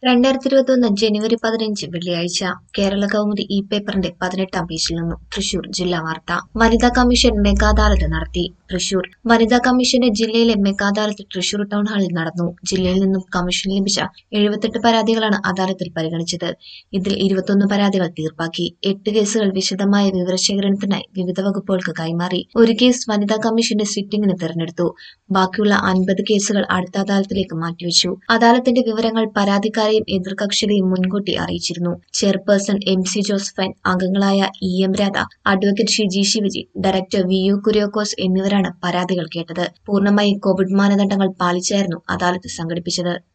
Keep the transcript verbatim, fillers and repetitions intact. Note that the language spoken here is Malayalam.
രണ്ടായിരത്തി ഇരുപത്തിയൊന്ന് ജനുവരി പതിനഞ്ച് വെള്ളിയാഴ്ച കേരള കൗമുദി ഇ പേപ്പറിന്റെ പതിനെട്ടാം പേജിൽ നിന്നും തൃശൂർ ജില്ലാ വാർത്ത. വനിതാ കമ്മീഷൻ മെഗാ അദാലത്ത് നടത്തി. തൃശൂർ വനിതാ കമ്മീഷന്റെ ജില്ലയിലെ മെഗാ അദാലത്ത് തൃശൂർ ടൗൺ ഹാളിൽ നടന്നു. ജില്ലയിൽ നിന്നും കമ്മീഷന് ലഭിച്ച എഴുപത്തെട്ട് പരാതികളാണ് അദാലത്തിൽ പരിഗണിച്ചത്. ഇതിൽ ഇരുപത്തൊന്ന് പരാതികൾ തീർപ്പാക്കി. എട്ട് കേസുകൾ വിശദമായ വിവരശേഖരണത്തിനായി വിവിധ വകുപ്പുകൾക്ക് കൈമാറി. ഒരു കേസ് വനിതാ കമ്മീഷന്റെ സിറ്റിംഗിന് തെരഞ്ഞെടുത്തു. ബാക്കിയുള്ള അൻപത് കേസുകൾ അടുത്ത അദാലത്തിലേക്ക് മാറ്റിവെച്ചു. അദാലത്തിന്റെ വിവരങ്ങൾ പരാതിക്കാരെയും എതിർകക്ഷികളെയും മുൻകൂട്ടി അറിയിച്ചിരുന്നു. ചെയർപേഴ്സൺ എം സി ജോസഫൈൻ, അംഗങ്ങളായ E M Radha, advocate Shiji Shivaji, director V U Kuriakose എന്നിവരാണ് പരാതികൾ കേട്ടത്. പൂർണ്ണമായും കോവിഡ് മാനദണ്ഡങ്ങൾ പാലിച്ചായിരുന്നു അദാലത്ത് സംഘടിപ്പിച്ചത്.